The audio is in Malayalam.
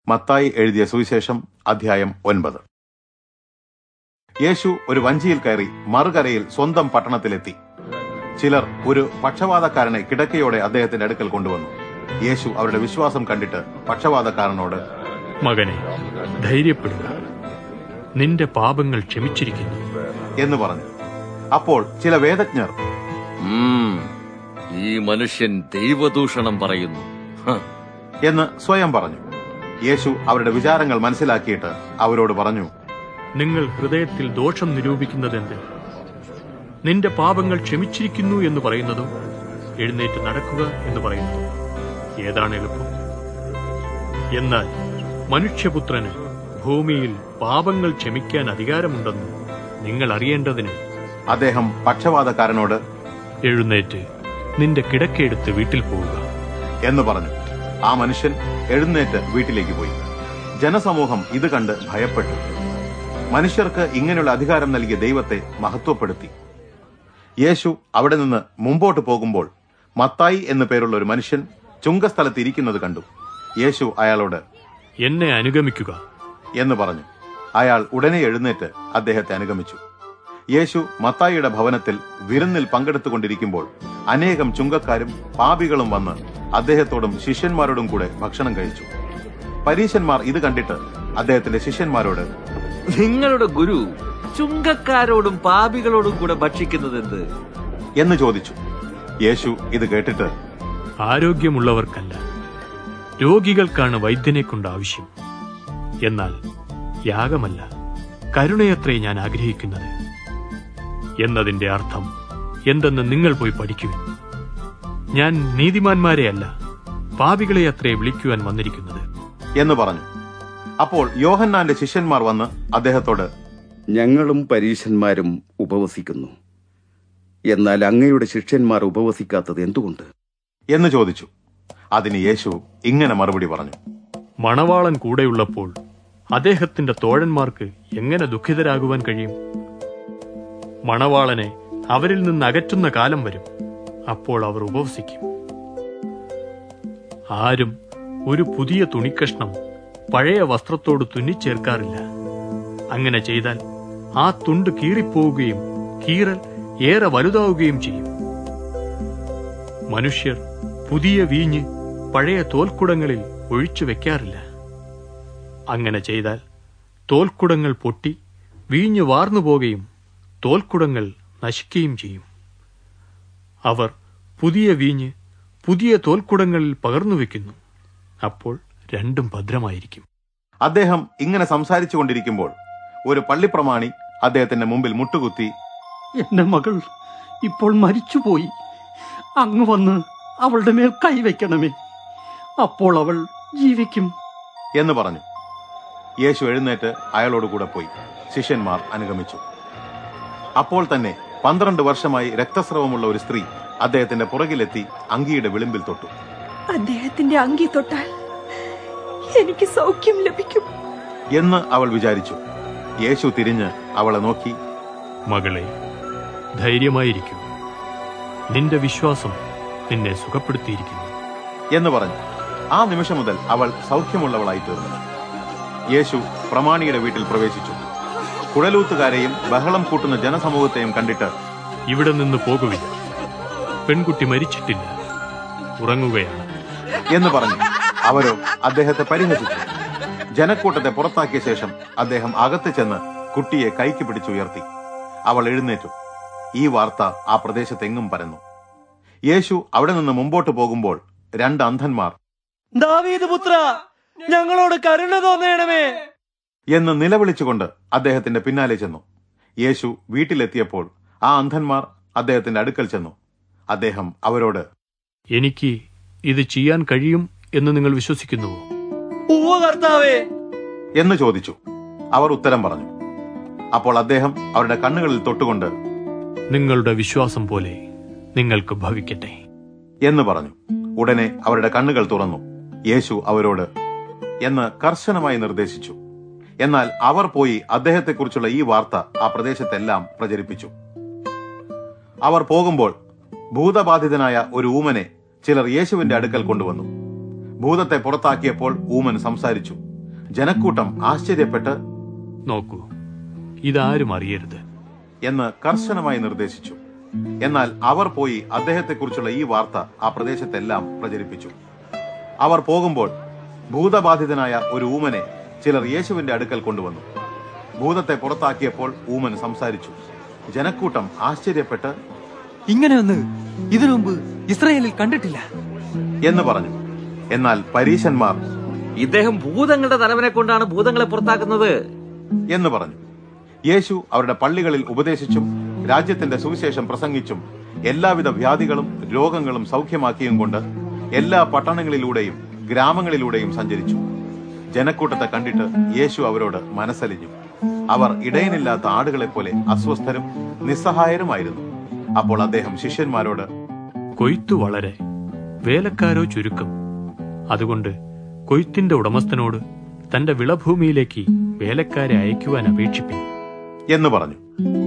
മത്തായി എഴുതിയ സുവിശേഷം അധ്യായം 9. യേശു ഒരു വഞ്ചിയിൽ കയറി മറുകരയിൽ സ്വന്തം പട്ടണത്തിലെത്തി. ചിലർ ഒരു പക്ഷവാതക്കാരനെ കിടക്കയോടെ അദ്ദേഹത്തിന്റെ അടുക്കൽ കൊണ്ടുവന്നു. യേശു അവരുടെ വിശ്വാസം കണ്ടിട്ട് പക്ഷവാതക്കാരനോട്, മകനെ, ധൈര്യപ്പെടുക, നിന്റെ പാപങ്ങൾ ക്ഷമിച്ചിരിക്കുന്നു എന്ന് പറഞ്ഞു. അപ്പോൾ ചില വേദജ്ഞർ, ഈ മനുഷ്യൻ ദൈവദൂഷണം പറയുന്നു എന്ന് സ്വയം പറഞ്ഞു. യേശു അവരുടെ വിചാരങ്ങൾ മനസ്സിലാക്കിയിട്ട് അവരോട് പറഞ്ഞു, നിങ്ങൾ ഹൃദയത്തിൽ ദോഷം നിരൂപിക്കുന്നതെന്ത്? നിന്റെ പാപങ്ങൾ ക്ഷമിച്ചിരിക്കുന്നു എന്ന് പറയുന്നതും എഴുന്നേറ്റ് നടക്കുക എന്ന് പറയുന്നതും ഏതാണ് എളുപ്പം? എന്നാൽ മനുഷ്യപുത്രന് ഭൂമിയിൽ പാപങ്ങൾ ക്ഷമിക്കാൻ അധികാരമുണ്ടെന്ന് നിങ്ങൾ അറിയേണ്ടതിന് അദ്ദേഹം പക്ഷവാതക്കാരനോട്, എഴുന്നേറ്റ് നിന്റെ കിടക്കയെടുത്ത് വീട്ടിൽ പോവുക എന്ന് പറഞ്ഞു. ആ മനുഷ്യൻ എഴുന്നേറ്റ് വീട്ടിലേക്ക് പോയി. ജനസമൂഹം ഇത് കണ്ട് ഭയപ്പെട്ടു. മനുഷ്യർക്ക് ഇങ്ങനെയുള്ള അധികാരം നൽകിയ ദൈവത്തെ മഹത്വപ്പെടുത്തി. യേശു അവിടെ നിന്ന് മുമ്പോട്ട് പോകുമ്പോൾ മത്തായി എന്നു പേരുള്ള ഒരു മനുഷ്യൻ ചുങ്കസ്ഥലത്ത് ഇരിക്കുന്നത് കണ്ടു. യേശു അയാളോട്, എന്നെ അനുഗമിക്കുക എന്ന് പറഞ്ഞു. അയാൾ ഉടനെ എഴുന്നേറ്റ് അദ്ദേഹത്തെ അനുഗമിച്ചു. യേശു മത്തായിയുടെ ഭവനത്തിൽ വിരുന്നിൽ പങ്കെടുത്തുകൊണ്ടിരിക്കുമ്പോൾ അനേകം ചുങ്കക്കാരും പാപികളും വന്ന് അദ്ദേഹത്തോടും ശിഷ്യന്മാരോടും കൂടെ ഭക്ഷണം കഴിച്ചു. പരീശന്മാർ ഇത് കണ്ടിട്ട് അദ്ദേഹത്തിന്റെ ശിഷ്യന്മാരോട്, നിങ്ങളുടെ ഗുരു ചുങ്കക്കാരോടും പാപികളോടും കൂടെ ഭക്ഷിക്കുന്നതെന്ത് എന്ന് ചോദിച്ചു. യേശു ഇത് കേട്ടിട്ട്, ആരോഗ്യമുള്ളവർക്കല്ല, രോഗികൾക്കാണ് വൈദ്യനെ കൊണ്ട് ആവശ്യം. എന്നാൽ യാഗമല്ല, കരുണയത്രേ ഞാൻ ആഗ്രഹിക്കുന്നത് എന്നതിന്റെ അർത്ഥം എന്തെന്ന് നിങ്ങൾ പോയി പഠിക്കുവിൻ. ഞാൻ നീതിമാന്മാരെയല്ല, പാപികളെ അത്രേ വിളിക്കുവാൻ വന്നിരിക്കുന്നത് എന്ന് പറഞ്ഞു. അപ്പോൾ യോഹന്നാന്റെ ശിഷ്യന്മാർ വന്ന് അദ്ദേഹത്തോട്, ഞങ്ങളും പരീശന്മാരും ഉപവസിക്കുന്നു, എന്നാൽ അങ്ങയുടെ ശിഷ്യന്മാർ ഉപവസിക്കാത്തത് എന്തുകൊണ്ട് എന്ന് ചോദിച്ചു. അതിന് യേശു ഇങ്ങനെ മറുപടി പറഞ്ഞു, മണവാളൻ കൂടെയുള്ളപ്പോൾ അദ്ദേഹത്തിന്റെ തോഴന്മാർക്ക് എങ്ങനെ ദുഃഖിതരാകുവാൻ കഴിയും? മണവാളനെ അവരിൽ നിന്ന് അകറ്റുന്ന കാലം വരും, അപ്പോൾ അവർ ഉപവസിക്കും. ആരും ഒരു പുതിയ തുണിക്കഷ്ണം പഴയ വസ്ത്രത്തോട് തുന്നിച്ചേർക്കാറില്ല. അങ്ങനെ ചെയ്താൽ ആ തുണ്ട് കീറിപ്പോവുകയും കീറൽ ഏറെ വലുതാവുകയും ചെയ്യും. മനുഷ്യർ പുതിയ വീഞ്ഞ് പഴയ തോൽക്കുടങ്ങളിൽ ഒഴിച്ചു വെക്കാറില്ല. അങ്ങനെ ചെയ്താൽ തോൽക്കുടങ്ങൾ പൊട്ടി വീഞ്ഞ് വാർന്നു പോകുകയും തോൽക്കുടങ്ങൾ നശിക്കുകയും ചെയ്യും. അവർ പുതിയ വീഞ്ഞ് പുതിയ തോൽക്കുടങ്ങളിൽ പകർന്നു വെക്കുന്നു, അപ്പോൾ രണ്ടും ഭദ്രമായിരിക്കും. അദ്ദേഹം ഇങ്ങനെ സംസാരിച്ചു കൊണ്ടിരിക്കുമ്പോൾ ഒരു പള്ളിപ്രമാണി അദ്ദേഹത്തിന്റെ മുമ്പിൽ മുട്ടുകുത്തി, എന്റെ മകൾ ഇപ്പോൾ മരിച്ചുപോയി, അങ്ങ് വന്ന് അവളുടെ മേൽ കൈവയ്ക്കണമേ, അപ്പോൾ അവൾ ജീവിക്കും എന്ന് പറഞ്ഞു. യേശു എഴുന്നേറ്റ് അയാളോടുകൂടെ പോയി. ശിഷ്യന്മാർ അനുഗമിച്ചു. അപ്പോൾ തന്നെ 12 വർഷമായി രക്തസ്രവമുള്ള ഒരു സ്ത്രീ അദ്ദേഹത്തിന്റെ പുറകിലെത്തി അങ്കിയുടെ വിളിമ്പിൽ തൊട്ടു. അദ്ദേഹത്തിന്റെ അങ്കി തൊട്ടാൽ എനിക്ക് സൗഖ്യം ലഭിക്കും എന്ന് അവൾ വിചാരിച്ചു. യേശു തിരിഞ്ഞ് അവളെ നോക്കി, മകളെ, ധൈര്യമായിരിക്കൂ, നിന്റെ വിശ്വാസം നിന്നെ സുഖപ്പെടുത്തിയിരിക്കുന്നു എന്ന് പറഞ്ഞു. ആ നിമിഷം മുതൽ അവൾ സൗഖ്യമുള്ളവളായി തീർന്നു. യേശു പ്രമാണിയുടെ വീട്ടിൽ പ്രവേശിച്ചു. കുഴലൂത്തുകാരെയും ബഹളം കൂട്ടുന്ന ജനസമൂഹത്തെയും കണ്ടിട്ട്, ഇവിടെ നിന്ന് പോകുവിൻ, പെൺകുട്ടി മരിച്ചിട്ടില്ല, ഉറങ്ങുകയാണ് എന്ന് പറഞ്ഞു. അവരോ അദ്ദേഹത്തെ പരിഹസിച്ചു. ജനക്കൂട്ടത്തെ പുറത്താക്കിയ ശേഷം അദ്ദേഹം അകത്ത് ചെന്ന് കുട്ടിയെ കൈക്ക് പിടിച്ചുയർത്തി. അവൾ എഴുന്നേറ്റു. ഈ വാർത്ത ആ പ്രദേശത്തെങ്ങും പരന്നു. യേശു അവിടെ നിന്ന് മുമ്പോട്ട് പോകുമ്പോൾ 2 അന്ധന്മാർ, ദാവീദ് പുത്ര, ഞങ്ങളോട് കരുണ തോന്നണമേ എന്ന് നിലവിളിച്ചുകൊണ്ട് അദ്ദേഹത്തിന്റെ പിന്നാലെ ചെന്നു. യേശു വീട്ടിലെത്തിയപ്പോൾ ആ അന്ധന്മാർ അദ്ദേഹത്തിന്റെ അടുക്കൽ ചെന്നു. അദ്ദേഹം അവരോട്, എനിക്ക് ഇത് ചെയ്യാൻ കഴിയും എന്ന് നിങ്ങൾ വിശ്വസിക്കുന്നുവോ എന്ന് ചോദിച്ചു. അവർ ഉത്തരം പറഞ്ഞു. അപ്പോൾ അദ്ദേഹം അവരുടെ കണ്ണുകളിൽ തൊട്ടുകൊണ്ട്, നിങ്ങളുടെ വിശ്വാസം പോലെ നിങ്ങൾക്ക് ഭവിക്കട്ടെ എന്ന് പറഞ്ഞു. ഉടനെ അവരുടെ കണ്ണുകൾ തുറന്നു. യേശു അവരോട് എന്ന് കർശനമായി നിർദ്ദേശിച്ചു. എന്നാൽ അവർ പോയി അദ്ദേഹത്തെക്കുറിച്ചുള്ള ഈ വാർത്ത ആ പ്രദേശത്തെല്ലാം പ്രചരിപ്പിച്ചു. അവർ പോകുമ്പോൾ ഭൂതബാധിതനായ ഒരു ഊമനെ ചിലർ യേശുവിന്റെ അടുക്കൽ കൊണ്ടുവന്നു. ഭൂതത്തെ പുറത്താക്കിയപ്പോൾ ഊമൻ സംസാരിച്ചു. ജനക്കൂട്ടം ആശ്ചര്യപ്പെട്ട് നോക്കൂ, ഇതാരും അറിയരുത് എന്ന് കർശനമായി നിർദ്ദേശിച്ചു. എന്നാൽ അവർ പോയി അദ്ദേഹത്തെക്കുറിച്ചുള്ള ഈ വാർത്ത ആ പ്രദേശത്തെല്ലാം പ്രചരിപ്പിച്ചു. അവർ പോകുമ്പോൾ ഭൂതബാധിതനായ ഒരു ഊമനെ ചിലർ യേശുവിന്റെ അടുക്കൽ കൊണ്ടുവന്നു. ഭൂതത്തെ പുറത്താക്കിയപ്പോൾ ഊമൻ സംസാരിച്ചു. ജനക്കൂട്ടം ആശ്ചര്യപ്പെട്ട് ഇങ്ങനെയൊന്ന് ഇതിനു മുമ്പ് ഇസ്രായേലിൽ കണ്ടിട്ടില്ല എന്ന് പറഞ്ഞു. എന്നാൽ പരീശന്മാർ ഇദ്ദേഹം ഭൂതങ്ങളുടെ തലവനെ കൊണ്ടാണ് ഭൂതങ്ങളെ പുറത്താക്കുന്നത് എന്ന് പറഞ്ഞു. യേശു അവരുടെ പള്ളികളിൽ ഉപദേശിച്ചും രാജ്യത്തിന്റെ സുവിശേഷം പ്രസംഗിച്ചും എല്ലാവിധ വ്യാധികളും രോഗങ്ങളും സൗഖ്യമാക്കിയും കൊണ്ട് എല്ലാ പട്ടണങ്ങളിലൂടെയും ഗ്രാമങ്ങളിലൂടെയും സഞ്ചരിച്ചു. ജനക്കൂട്ടത്തെ കണ്ടിട്ട് യേശു അവരോട് മനസ്സലിഞ്ഞു. അവർ ഇടയനില്ലാത്ത ആടുകളെപ്പോലെ അസ്വസ്ഥരും നിസ്സഹായരുമായിരുന്നു. അപ്പോൾ അദ്ദേഹം ശിഷ്യന്മാരോട്, കൊയ്ത്തു വളരെ, വേലക്കാരോ ചുരുക്കം. അതുകൊണ്ട് കൊയ്ത്തിന്റെ ഉടമസ്ഥനോട് തന്റെ വിളഭൂമിയിലേക്ക് വേലക്കാരെ അയക്കുവാൻ അപേക്ഷിപ്പിൻ എന്ന് പറഞ്ഞു.